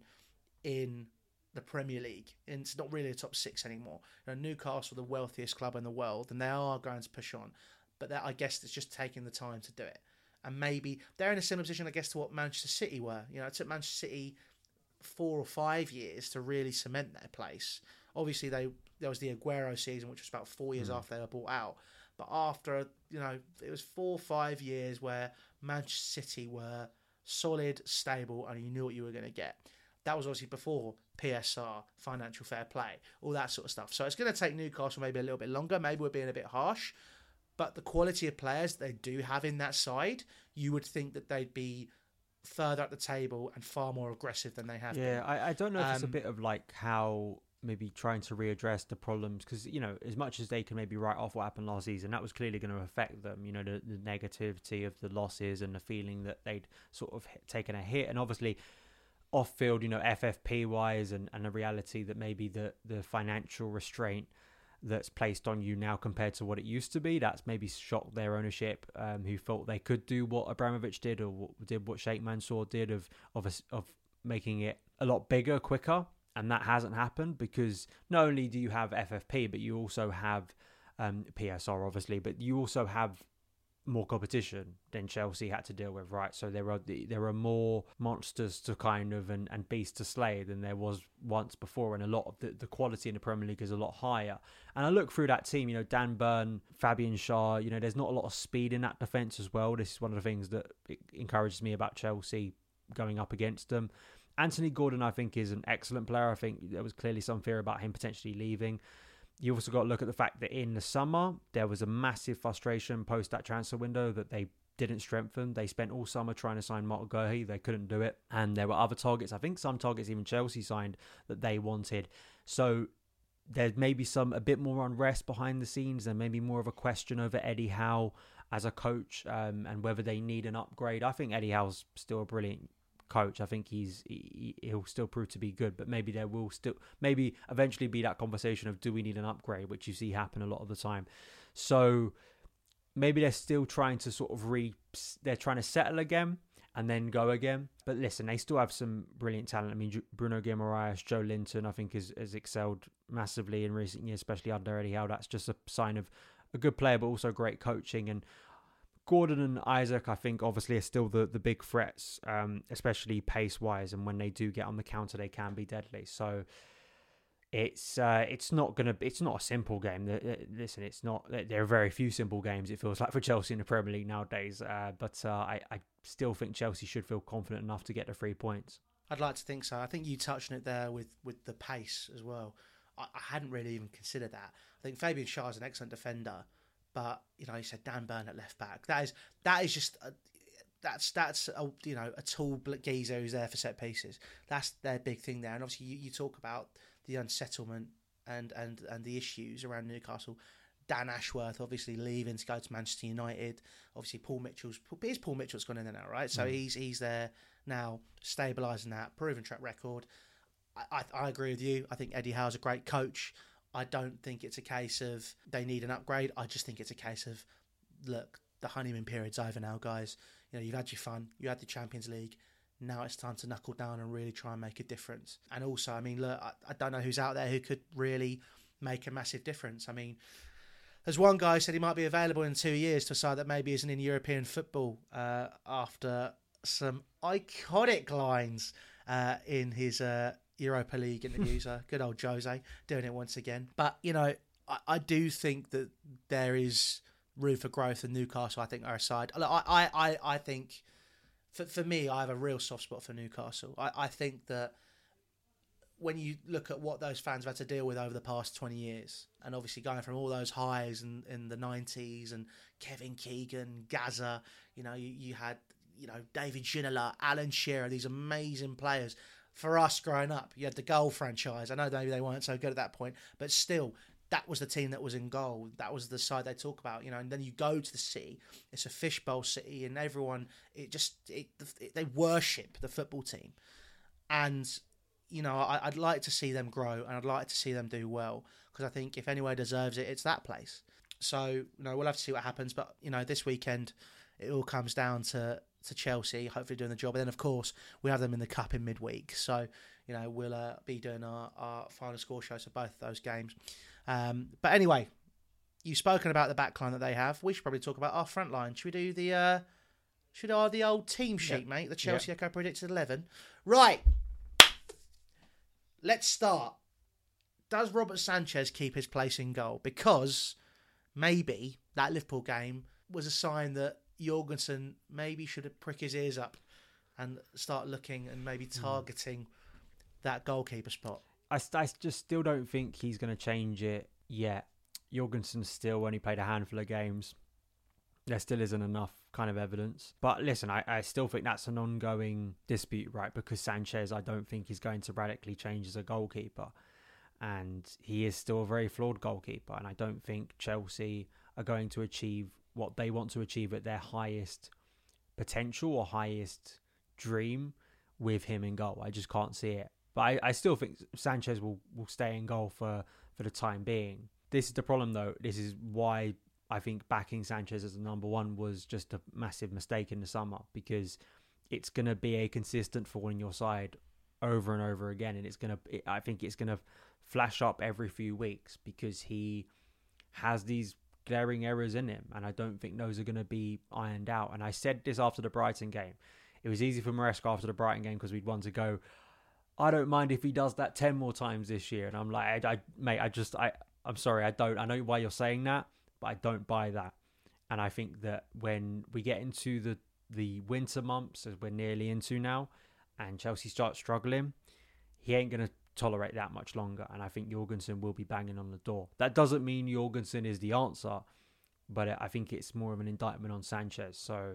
in the Premier League. And it's not really a top six anymore. You know, Newcastle are the wealthiest club in the world, and they are going to push on. But that, I guess it's just taking the time to do it. And maybe they're in a similar position, I guess, to what Manchester City were. You know, it took Manchester City four or five years to really cement their place. Obviously, they there was the Aguero season, which was about four years mm. after they were bought out. But after, you know, it was four or five years where Manchester City were solid, stable, and you knew what you were going to get. That was obviously before P S R, financial fair play, all that sort of stuff. So it's going to take Newcastle maybe a little bit longer. Maybe we're being a bit harsh. But the quality of players they do have in that side, you would think that they'd be further up the table and far more aggressive than they have yeah, been. I, I don't know if um, it's a bit of like how maybe trying to readdress the problems, because, you know, as much as they can maybe write off what happened last season, that was clearly going to affect them, you know, the, the negativity of the losses and the feeling that they'd sort of hit, taken a hit. And obviously off-field, you know, F F P-wise and, and the reality that maybe the, the financial restraint that's placed on you now compared to what it used to be, that's maybe shocked their ownership, um, who thought they could do what Abramovich did or what, did what Sheikh Mansour did of of a, of making it a lot bigger, quicker, and that hasn't happened because not only do you have F F P, but you also have um, P S R, obviously, but you also have more competition than Chelsea had to deal with, right? So there are there are more monsters to kind of and, and beasts to slay than there was once before, and a lot of the, the quality in the Premier League is a lot higher. And I look through that team, you know, Dan Burn, Fabian Schär, you know, there's not a lot of speed in that defence as well. This is one of the things that encourages me about Chelsea going up against them. Anthony Gordon, I think, is an excellent player. I think there was clearly some fear about him potentially leaving. You also got to look at the fact that in the summer, there was a massive frustration post that transfer window that they didn't strengthen. They spent all summer trying to sign Mark Guehi. They couldn't do it. And there were other targets. I think some targets even Chelsea signed that they wanted. So there's maybe some a bit more unrest behind the scenes and maybe more of a question over Eddie Howe as a coach um, and whether they need an upgrade. I think Eddie Howe's still a brilliant coach. I think he's he, he'll still prove to be good, but maybe there will still maybe eventually be that conversation of do we need an upgrade, which you see happen a lot of the time. So maybe they're still trying to sort of re they're trying to settle again and then go again. But listen, they still have some brilliant talent. I mean, Bruno Guimaraes, Joe Linton, I think has, has excelled massively in recent years, especially under Eddie Howe. That's just a sign of a good player, but also great coaching. And Gordon and Isak, I think, obviously are still the, the big threats, um, especially pace-wise. And when they do get on the counter, they can be deadly. So it's uh, it's not gonna it's not a simple game. Listen, it's not. There are very few simple games. It feels like for Chelsea in the Premier League nowadays. Uh, but uh, I I still think Chelsea should feel confident enough to get the three points. I'd like to think so. I think you touched on it there with, with the pace as well. I, I hadn't really even considered that. I think Fabian Schär is an excellent defender. But, you know, you said Dan Burn at left back. That is that is just, a, that's, that's a, you know, a tall geezer who's there for set pieces. That's their big thing there. And obviously you, you talk about the unsettlement and, and, and the issues around Newcastle. Dan Ashworth obviously leaving to go to Manchester United. Obviously Paul Mitchell's, here's Paul Mitchell's gone in there now, right? So mm. he's he's there now, stabilising that, proven track record. I, I, I agree with you. I think Eddie Howe's a great coach. I don't think it's a case of they need an upgrade. I just think it's a case of, look, the honeymoon period's over now, guys. You know, you've had your fun, you had the Champions League. Now it's time to knuckle down and really try and make a difference. And also, I mean, look, I, I don't know who's out there who could really make a massive difference. I mean, there's one guy who said he might be available in two years to a side that maybe isn't in European football uh, after some iconic lines uh, in his uh, Europa League interviews. uh, good old Jose doing it once again. But, you know, I, I do think that there is room for growth, and Newcastle, I think, are a side. Look, I, I, I think... For, for me, I have a real soft spot for Newcastle. I, I think that when you look at what those fans have had to deal with over the past twenty years, and obviously going from all those highs in, in the nineties, and Kevin Keegan, Gaza, you know, you, you had, you know, David Ginola, Alan Shearer, these amazing players. For us growing up, you had the goal franchise. I know maybe they weren't so good at that point, but still, that was the team that was in goal. That was the side they talk about, you know. And then you go to the city; it's a fishbowl city, and everyone it just it, it, they worship the football team. And you know, I, I'd like to see them grow, and I'd like to see them do well, because I think if anywhere deserves it, it's that place. So you know, we'll have to see what happens. But you know, this weekend it all comes down to to Chelsea, hopefully doing the job. And then of course we have them in the cup in midweek. So you know, we'll uh, be doing our, our final score shows for both of those games. Um, but anyway, you've spoken about the back line that they have. We should probably talk about our front line. Should we do the uh, should our the old team sheet, yep. mate? The Chelsea yep. Echo predicted eleven. Right. Let's start. Does Robert Sanchez keep his place in goal? Because maybe that Liverpool game was a sign that Jorgensen maybe should have prick his ears up and start looking and maybe targeting mm. that goalkeeper spot. I, I just still don't think he's going to change it yet. Jorgensen's still only played a handful of games. There still isn't enough kind of evidence. But listen, I, I still think that's an ongoing dispute, right? Because Sanchez, I don't think is going to radically change as a goalkeeper. And he is still a very flawed goalkeeper. And I don't think Chelsea are going to achieve what they want to achieve at their highest potential or highest dream with him in goal. I just can't see it. But I, I still think Sanchez will, will stay in goal for, for the time being. This is the problem, though. This is why I think backing Sanchez as the number one was just a massive mistake in the summer, because it's going to be a consistent thorn in your side over and over again. And it's going to, I think it's going to flash up every few weeks because he has these glaring errors in him. And I don't think those are going to be ironed out. And I said this after the Brighton game. It was easy for Maresca after the Brighton game because we'd want to go, I don't mind if he does that ten more times this year. And I'm like, I, I, mate, I just, I, I'm sorry, I don't, I know why you're saying that, but I don't buy that. And I think that when we get into the, the winter months, as we're nearly into now, and Chelsea starts struggling, he ain't going to tolerate that much longer. And I think Jorgensen will be banging on the door. That doesn't mean Jorgensen is the answer, but I think it's more of an indictment on Sanchez. So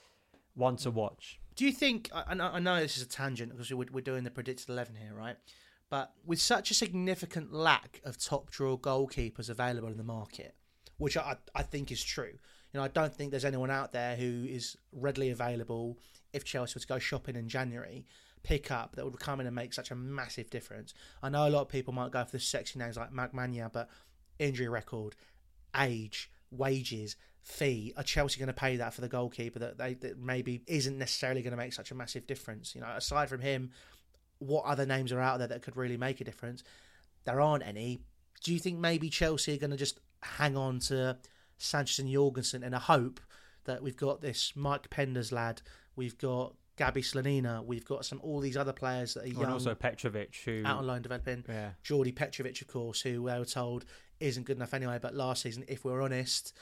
one to watch. Do you think, I know, I know this is a tangent because we're, we're doing the predicted eleven here, right? But with such a significant lack of top drawer goalkeepers available in the market, which I, I think is true. You know, I don't think there's anyone out there who is readily available if Chelsea were to go shopping in January, pick up, that would come in and make such a massive difference. I know a lot of people might go for the sexy names like Magmania, but injury record, age, wages, fee, are Chelsea going to pay that for the goalkeeper that they that maybe isn't necessarily going to make such a massive difference? You know, aside from him, what other names are out there that could really make a difference? There aren't any. Do you think maybe Chelsea are going to just hang on to Sanchez and Jorgensen in a hope that we've got this Mike Penders lad, we've got Gabi Slonina, we've got some all these other players that are young, and also Petrovic, who out on loan developing, yeah. Jordi Petrovic, of course, who we were told isn't good enough anyway. But last season, if we're honest,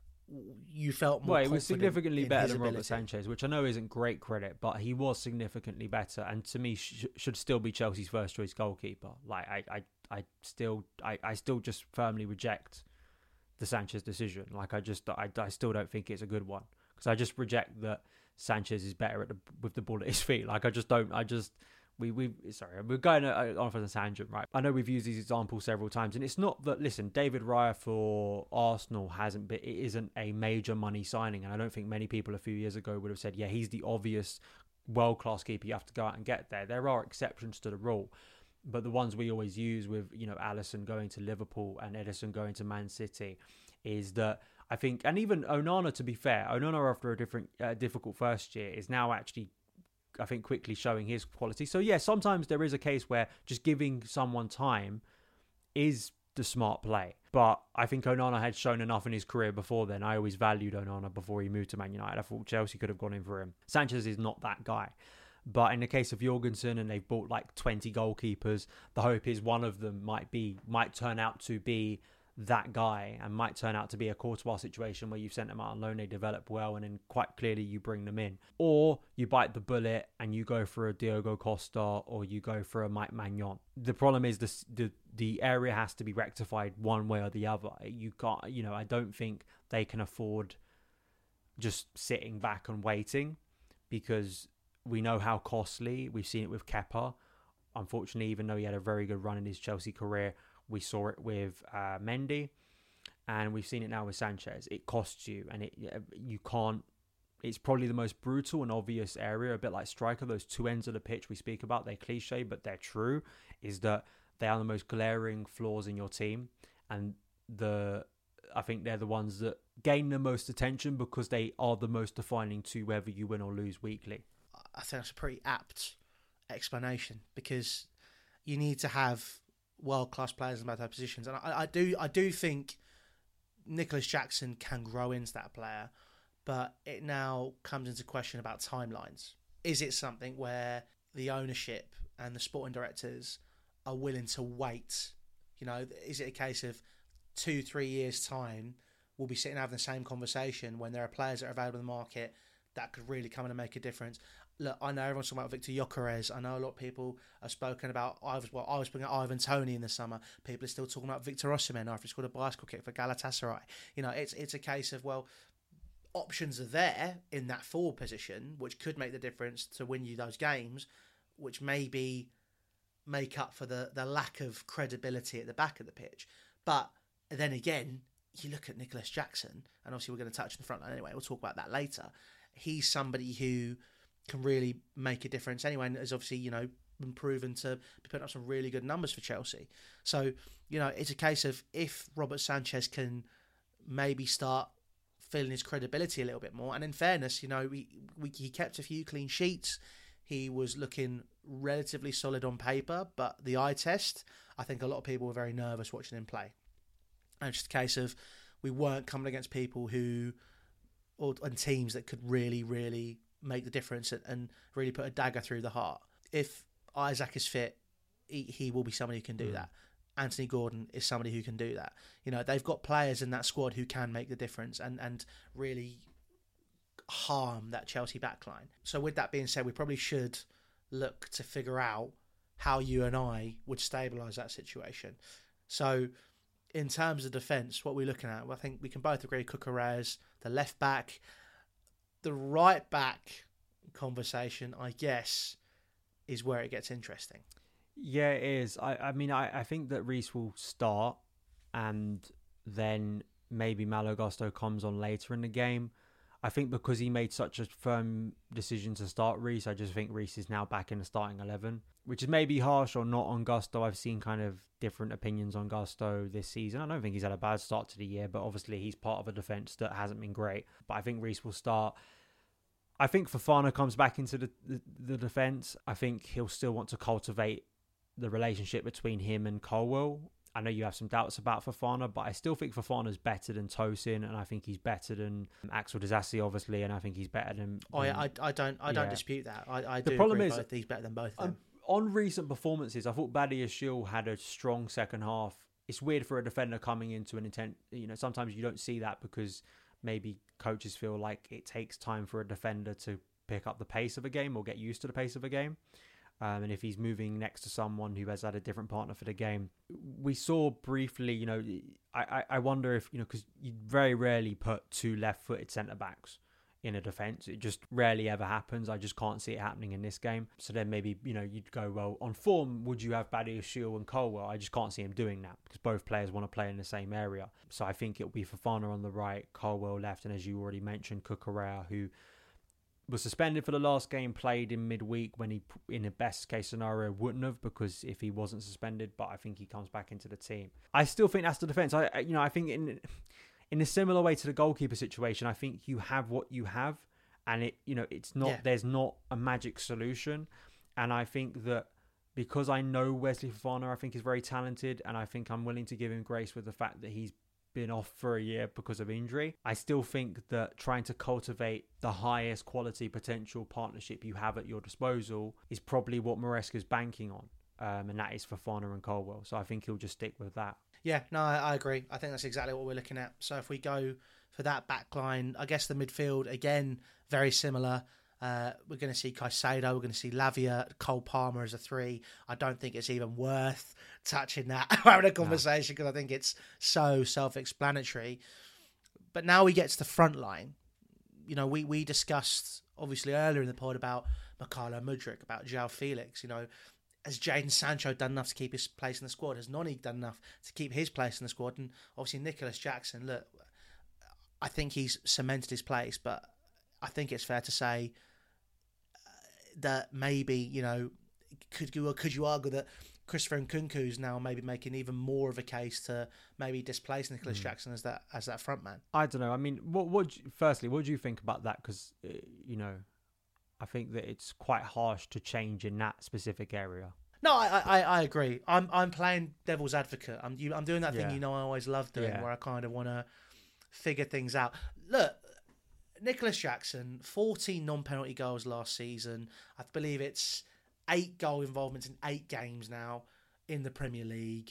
you felt more. Well, it was significantly better than ability. Robert Sanchez, which I know isn't great credit, but he was significantly better, and to me sh- should still be Chelsea's first choice goalkeeper. Like I, I, I still, I, I still just firmly reject the Sanchez decision. Like I just, I, I still don't think it's a good one because I just reject that Sanchez is better at the, with the ball at his feet. Like I just don't, I just. We we sorry we're going on for the tangent, right? I know we've used these examples several times, and it's not that. Listen, David Raya for Arsenal hasn't been, it isn't a major money signing, and I don't think many people a few years ago would have said, yeah, he's the obvious world class keeper. You have to go out and get there. There are exceptions to the rule, but the ones we always use with you know Alisson going to Liverpool and Ederson going to Man City is that I think, and even Onana, to be fair, Onana after a different, uh, difficult first year is now actually, I think, quickly showing his quality. So yeah, sometimes there is a case where just giving someone time is the smart play. But I think Onana had shown enough in his career before then. I always valued Onana before he moved to Man United. I thought Chelsea could have gone in for him. Sanchez is not that guy. But in the case of Jorgensen, and they've bought like twenty goalkeepers, the hope is one of them might be might turn out to be that guy, and might turn out to be a Courtois situation where you've sent them out on loan, they develop well, and then quite clearly you bring them in. Or you bite the bullet and you go for a Diogo Costa, or you go for a Mike Maignan. The problem is this, the the area has to be rectified one way or the other. You can't, you know, I don't think they can afford just sitting back and waiting, because we know how costly. We've seen it with Kepa. Unfortunately, even though he had a very good run in his Chelsea career, we saw it with uh, Mendy, and we've seen it now with Sanchez. It costs you, and it you can't. It's probably the most brutal and obvious area, a bit like striker. Those two ends of the pitch we speak about, they're cliche, but they're true. Is that they are the most glaring flaws in your team, and the I think they're the ones that gain the most attention because they are the most defining to whether you win or lose weekly. I think that's a pretty apt explanation, because you need to have world-class players in both those positions, and I, I do I do think Nicholas Jackson can grow into that player, but it now comes into question about timelines. Is it something where the ownership and the sporting directors are willing to wait? You know, is it a case of two, three years' time we'll be sitting having the same conversation when there are players that are available in the market that could really come in and make a difference? Look, I know everyone's talking about Victor Gyökeres. I know a lot of people have spoken about Ivan. Well, I was speaking about Ivan Toney in the summer. People are still talking about Victor Osimhen after he scored a bicycle kick for Galatasaray. You know, it's it's a case of, well, options are there in that forward position, which could make the difference to win you those games, which maybe make up for the, the lack of credibility at the back of the pitch. But then again, you look at Nicholas Jackson, and obviously we're going to touch on the front line anyway. We'll talk about that later. He's somebody who can really make a difference anyway, and has obviously, you know, been proven to be putting up some really good numbers for Chelsea. So, you know, it's a case of if Robert Sanchez can maybe start feeling his credibility a little bit more, and in fairness, you know, we, we he kept a few clean sheets. He was looking relatively solid on paper, but the eye test, I think a lot of people were very nervous watching him play. And it's just a case of we weren't coming against people who, or and teams that could really, really make the difference and, and really put a dagger through the heart. If Isaac is fit, he, he will be somebody who can do mm. that. Anthony Gordon is somebody who can do that. You know, they've got players in that squad who can make the difference and, and really harm that Chelsea backline. So with that being said, we probably should look to figure out how you and I would stabilise that situation. So in terms of defence, what we're looking at, well, I think we can both agree Gyökeres, the left back, the right back conversation, I guess, is where it gets interesting. Yeah, it is. I, I mean, I, I think that Reece will start, and then maybe Malo Gusto comes on later in the game. I think because he made such a firm decision to start Reece, I just think Reece is now back in the starting eleven, which is maybe harsh or not on Gusto. I've seen kind of different opinions on Gusto this season. I don't think he's had a bad start to the year, but obviously he's part of a defence that hasn't been great. But I think Reece will start. I think Fofana comes back into the, the, the defence. I think he'll still want to cultivate the relationship between him and Colwill. I know you have some doubts about Fofana, but I still think Fofana's better than Tosin, and I think he's better than Axel Disasi, obviously, and I think he's better than... Oh, I, I, I don't I don't yeah. dispute that. I, I the do problem agree is, both. He's better than both of them. Um, on recent performances, I thought Badiashile had a strong second half. It's weird for a defender coming into an intent... You know, sometimes you don't see that because maybe coaches feel like it takes time for a defender to pick up the pace of a game or get used to the pace of a game. Um, and if he's moving next to someone who has had a different partner for the game, we saw briefly, you know, I, I, I wonder if, you know, because you very rarely put two left-footed centre-backs in a defence. It just rarely ever happens. I just can't see it happening in this game. So then maybe, you know, you'd go, well, on form, would you have Badiashile and Colwill? I just can't see him doing that because both players want to play in the same area. So I think it'll be Fofana on the right, Colwill left, and as you already mentioned, Cucurella, who was suspended for the last game, played in midweek when he, in a best case scenario, wouldn't have, because if he wasn't suspended, but I think he comes back into the team. I still think that's the defence. I, you know, I think in in a similar way to the goalkeeper situation, I think you have what you have, and it, you know, it's not, Yeah. there's not a magic solution. And I think that because I know Wesley Fofana, I think is very talented, and I think I'm willing to give him grace with the fact that he's been off for a year because of injury. I still think that trying to cultivate the highest quality potential partnership you have at your disposal is probably what Maresca's banking on, um, and that is Fofana and Colwell. So I think he'll just stick with that. Yeah, no, I, I agree. I think that's exactly what we're looking at. So if we go for that back line, I guess the midfield, again, very similar. Uh, we're going to see Caicedo, we're going to see Lavia, Cole Palmer as a three. I don't think it's even worth touching that, having a conversation, because no. I think it's so self-explanatory. But now we get to the front line. You know, we, we discussed, obviously, earlier in the pod about Mykhailo Mudryk, about João Felix, you know, has Jadon Sancho done enough to keep his place in the squad? Has Noni done enough to keep his place in the squad? And obviously Nicholas Jackson, look, I think he's cemented his place, but I think it's fair to say that maybe, you know, could you, could you argue that Christopher Nkunku is now maybe making even more of a case to maybe displace Nicholas mm. Jackson as that as that front man? I don't know. I mean, what what firstly, what do you think about that? Because, uh, you know, I think that it's quite harsh to change in that specific area. No, I I, I agree. I'm I'm playing devil's advocate. I'm you, I'm doing that thing yeah. you know I always love doing, yeah. where I kind of want to figure things out. Look, Nicholas Jackson, fourteen non-penalty goals last season. I believe it's eight goal involvements in eight games now in the Premier League.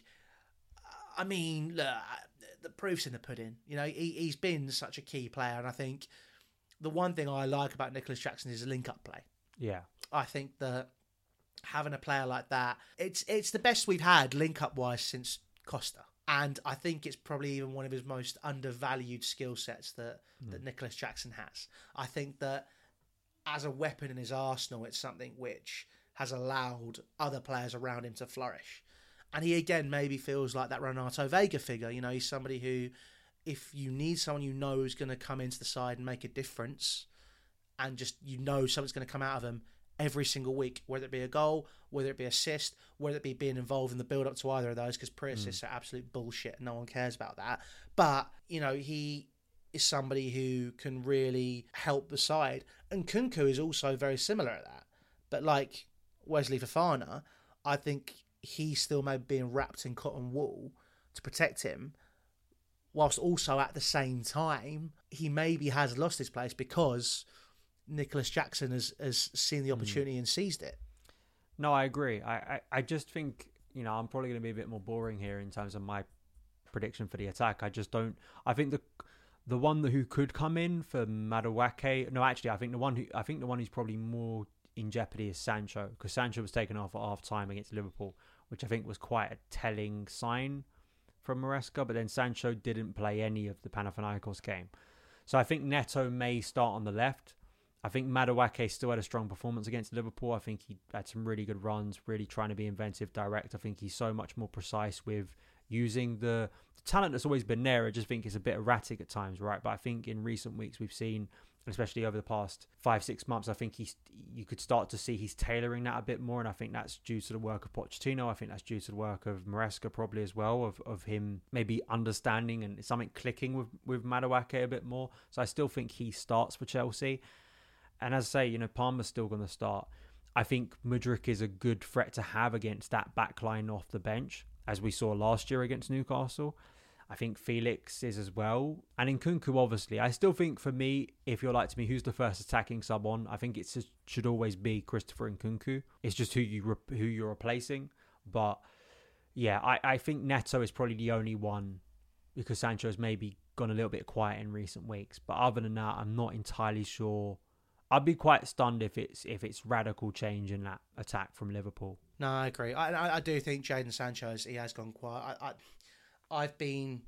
I mean, look, the proof's in the pudding. You know, he, he's been such a key player, and I think the one thing I like about Nicholas Jackson is a link-up play. Yeah. I think that having a player like that, it's it's the best we've had link-up-wise since Costa. And I think it's probably even one of his most undervalued skill sets that, mm. that Nicholas Jackson has. I think that as a weapon in his arsenal, it's something which has allowed other players around him to flourish. And he, again, maybe feels like that Renato Vega figure. You know, he's somebody who, if you need someone you know is going to come into the side and make a difference, and just, you know, something's going to come out of him every single week, whether it be a goal, whether it be assist, whether it be being involved in the build-up to either of those, because pre-assists mm. are absolute bullshit and no one cares about that. But, you know, he is somebody who can really help the side. And Nkunku is also very similar at that. But like Wesley Fofana, I think he's still maybe being wrapped in cotton wool to protect him, whilst also at the same time, he maybe has lost his place because Nicholas Jackson has, has seen the opportunity mm. and seized it. No, I agree. I, I, I just think, you know, I'm probably going to be a bit more boring here in terms of my prediction for the attack. I just don't... I think the the one who could come in for Madueke... No, actually, I think the one who I think the one who's probably more in jeopardy is Sancho, because Sancho was taken off at half-time against Liverpool, which I think was quite a telling sign from Maresca, but then Sancho didn't play any of the Panathinaikos game. So I think Neto may start on the left. I think Madueke still had a strong performance against Liverpool. I think he had some really good runs, really trying to be inventive, direct. I think he's so much more precise with using the, the talent that's always been there. I just think it's a bit erratic at times, right? But I think in recent weeks we've seen, especially over the past five, six months, I think he's you could start to see he's tailoring that a bit more. And I think that's due to the work of Pochettino. I think that's due to the work of Maresca probably as well, of, of him maybe understanding and something clicking with, with Madueke a bit more. So I still think he starts for Chelsea. And as I say, you know, Palmer's still going to start. I think Mudryk is a good threat to have against that back line off the bench, as we saw last year against Newcastle. I think Felix is as well. And Nkunku, obviously. I still think, for me, if you're like to me, who's the first attacking sub on? I think it should always be Christopher Nkunku. It's just who, you re- who you're replacing. But, yeah, I, I think Neto is probably the only one, because Sancho's maybe gone a little bit quiet in recent weeks. But other than that, I'm not entirely sure. I'd be quite stunned if it's if it's radical change in that attack from Liverpool. No, I agree. I I, I do think Jadon Sancho, he has gone quiet. I, I I've been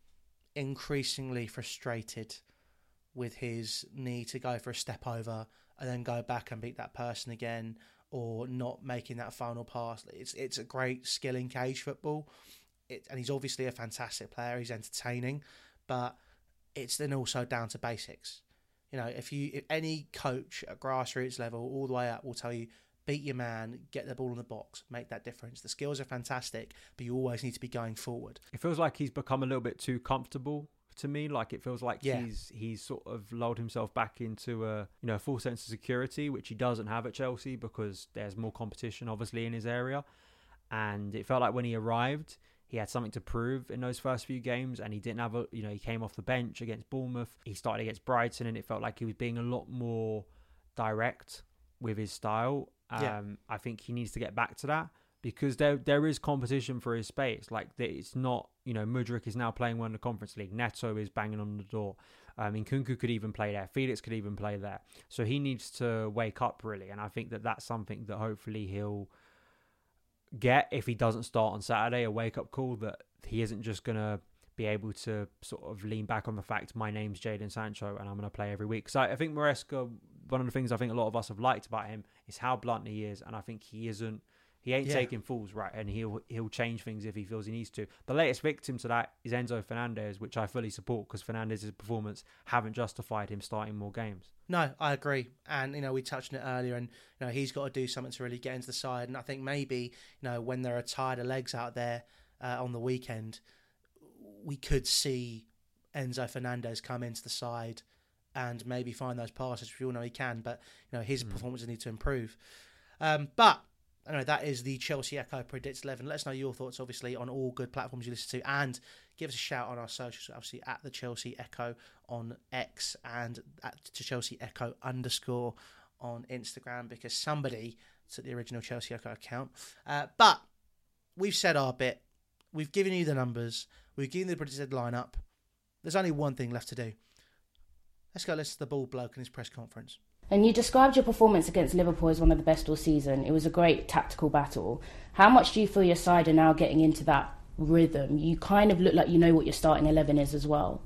increasingly frustrated with his need to go for a step over and then go back and beat that person again, or not making that final pass. It's it's a great skill in cage football, it, and he's obviously a fantastic player. He's entertaining, but it's then also down to basics. You know, if you if any coach at grassroots level all the way up will tell you, beat your man, get the ball in the box, make that difference. The skills are fantastic, but you always need to be going forward. It feels like he's become a little bit too comfortable to me. Like it feels like Yeah. he's he's sort of lulled himself back into a you know a full sense of security, which he doesn't have at Chelsea because there's more competition obviously in his area. And it felt like when he arrived, he had something to prove in those first few games, and he didn't have a you know he came off the bench against Bournemouth, he started against Brighton, and it felt like he was being a lot more direct with his style. Um, Yeah. I think he needs to get back to that. Because there there is competition for his space. Like it's not, you know, Mudryk is now playing well in the Conference League. Neto is banging on the door. I mean, Nkunku could even play there. Felix could even play there. So he needs to wake up really. And I think that that's something that hopefully he'll get if he doesn't start on Saturday. A wake up call that he isn't just gonna be able to sort of lean back on the fact my name's Jadon Sancho and I'm gonna play every week. So I think Maresca, one of the things I think a lot of us have liked about him is how blunt he is, and I think he isn't. He ain't Yeah. taking fools, right? And he'll he'll change things if he feels he needs to. The latest victim to that is Enzo Fernandez, which I fully support because Fernandez's performance haven't justified him starting more games. No, I agree. And, you know, we touched on it earlier, and, you know, he's got to do something to really get into the side. And I think maybe, you know, when there are tired of legs out there uh, on the weekend, we could see Enzo Fernandez come into the side and maybe find those passes, which we all know he can. But, you know, his mm. performances need to improve. Um, but... I know that is the Chelsea Echo Predicts eleven. Let us know your thoughts, obviously, on all good platforms you listen to, and give us a shout on our socials, obviously, at the Chelsea Echo on X and at to Chelsea Echo underscore on Instagram, because somebody took the original Chelsea Echo account. Uh, but we've said our bit. We've given you the numbers. We've given you the predicted lineup. There's only one thing left to do. Let's go listen to the bald bloke in his press conference. And you described your performance against Liverpool as one of the best all season. It was a great tactical battle. How much do you feel your side are now getting into that rhythm? You kind of look like you know what your starting eleven is as well.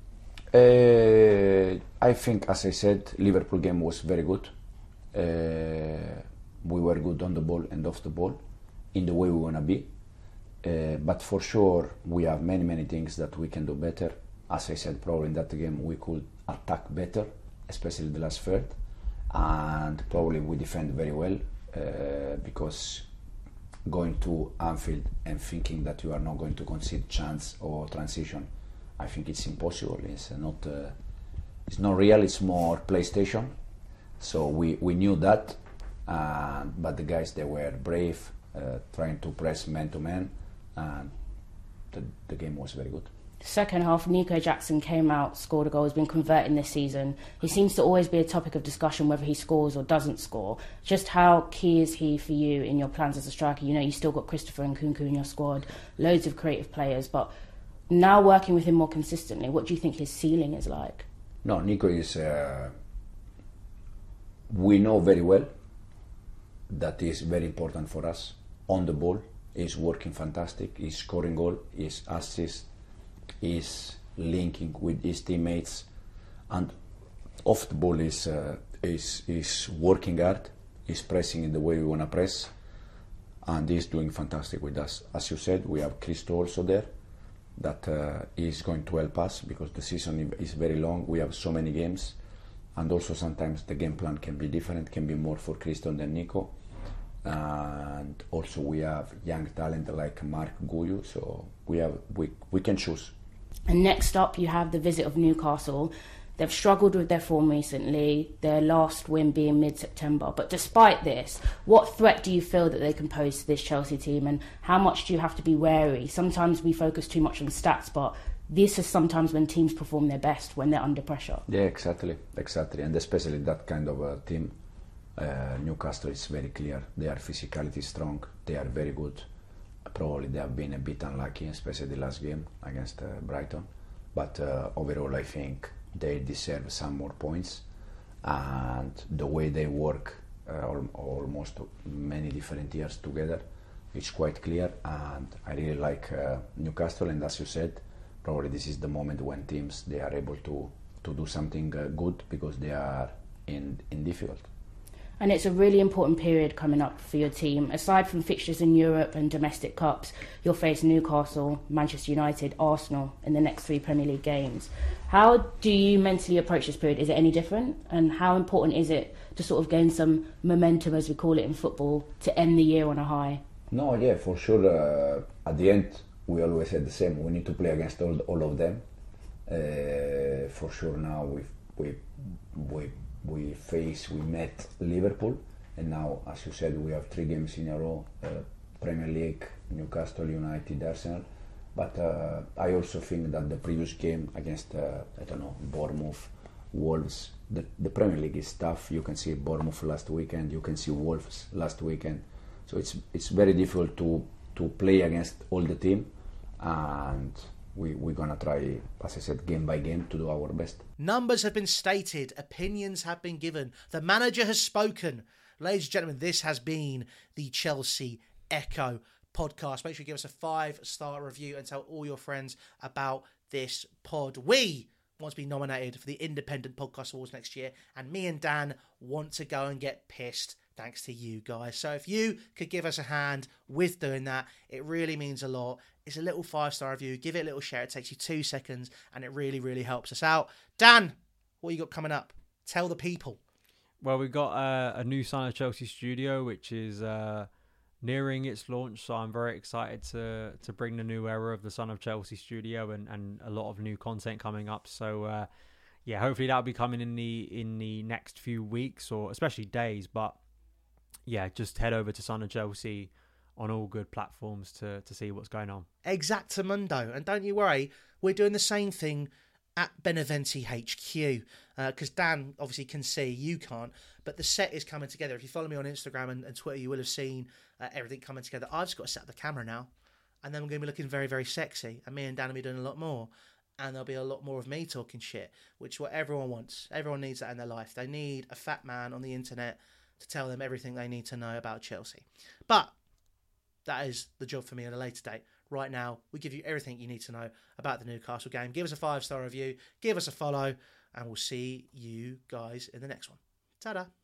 Uh, I think, as I said, Liverpool game was very good. Uh, we were good on the ball and off the ball, in the way we want to be. Uh, but for sure, we have many, many things that we can do better. As I said, probably in that game we could attack better, especially the last third. And probably we defend very well uh, because going to Anfield and thinking that you are not going to concede chance or transition, I think it's impossible. It's not uh, it's not real. It's more PlayStation. So we, we knew that, uh, but the guys, they were brave, uh, trying to press man to man, and the, the game was very good. Second half, Nico Jackson came out, scored a goal, has been converting this season. He seems to always be a topic of discussion whether he scores or doesn't score. Just how key is he for you in your plans as a striker? You know, you still got Christopher Nkunku in your squad, loads of creative players, but now working with him more consistently, what do you think his ceiling is like? No, Nico is... Uh, we know very well that is very important for us. On the ball, he's working fantastic, he's scoring goal, he's assist, is linking with his teammates, and off the ball is uh, is is working hard, is pressing in the way we want to press, and he's doing fantastic with us. As you said, we have Christo also there, that uh, is going to help us because the season is very long. We have so many games, and also sometimes the game plan can be different, can be more for Christo than Nico. And also we have young talent like Mark Guyu, so we have we we can choose. And next up, you have the visit of Newcastle. They've struggled with their form recently, their last win being mid-September. But despite this, what threat do you feel that they can pose to this Chelsea team, and how much do you have to be wary? Sometimes we focus too much on stats, but this is sometimes when teams perform their best, when they're under pressure. Yeah, exactly, exactly. And especially that kind of a team. Uh, Newcastle is very clear. Their physicality is strong. They are very good. Probably they have been a bit unlucky, especially the last game against uh, Brighton. But uh, overall, I think they deserve some more points. And the way they work uh, al- almost many different years together, it's quite clear. And I really like uh, Newcastle. And as you said, probably this is the moment when teams, they are able to, to do something uh, good because they are in, in difficult. And it's a really important period coming up for your team. Aside from fixtures in Europe and domestic cups, you'll face Newcastle, Manchester United, Arsenal in the next three Premier League games. How do you mentally approach this period? Is it any different? And how important is it to sort of gain some momentum, as we call it in football, to end the year on a high? No, yeah, for sure. Uh, at the end, we always said the same. We need to play against all, all of them. Uh, for sure now we we we we face we met Liverpool, and now, as you said, we have three games in a row: uh, Premier League, Newcastle United, Arsenal. But uh, I also think that the previous game against uh, I don't know Bournemouth, Wolves, the, the Premier League is tough. You can see Bournemouth last weekend, you can see Wolves last weekend. So it's it's very difficult to to play against all the team, and we, we're going to try, as I said, game by game to do our best. Numbers have been stated, opinions have been given, the manager has spoken. Ladies and gentlemen, this has been the Chelsea Echo podcast. Make sure you give us a five-star review and tell all your friends about this pod. We want to be nominated for the Independent Podcast Awards next year, and me and Dan want to go and get pissed thanks to you guys. So if you could give us a hand with doing that, it really means a lot. It's a little five-star review. Give it a little share. It takes you two seconds, and it really, really helps us out. Dan, what you got coming up? Tell the people. Well, we've got uh, a new Son of Chelsea studio, which is uh, nearing its launch. So I'm very excited to to bring the new era of the Son of Chelsea studio and, and a lot of new content coming up. So uh, yeah, hopefully that'll be coming in the in the next few weeks, or especially days. But yeah, just head over to Son of Chelsea on all good platforms to to see what's going on. Exactamundo. And don't you worry, we're doing the same thing at Beneventi H Q, because uh, Dan obviously can see, you can't, but the set is coming together. If you follow me on Instagram and, and Twitter, you will have seen uh, everything coming together. I've just got to set up the camera now, and then we're going to be looking very, very sexy, and me and Dan will be doing a lot more, and there'll be a lot more of me talking shit, which is what everyone wants. Everyone needs that in their life. They need a fat man on the internet to tell them everything they need to know about Chelsea. But that is the job for me at a later date. Right now, we give you everything you need to know about the Newcastle game. Give us a five-star review, give us a follow, and we'll see you guys in the next one. Ta-da!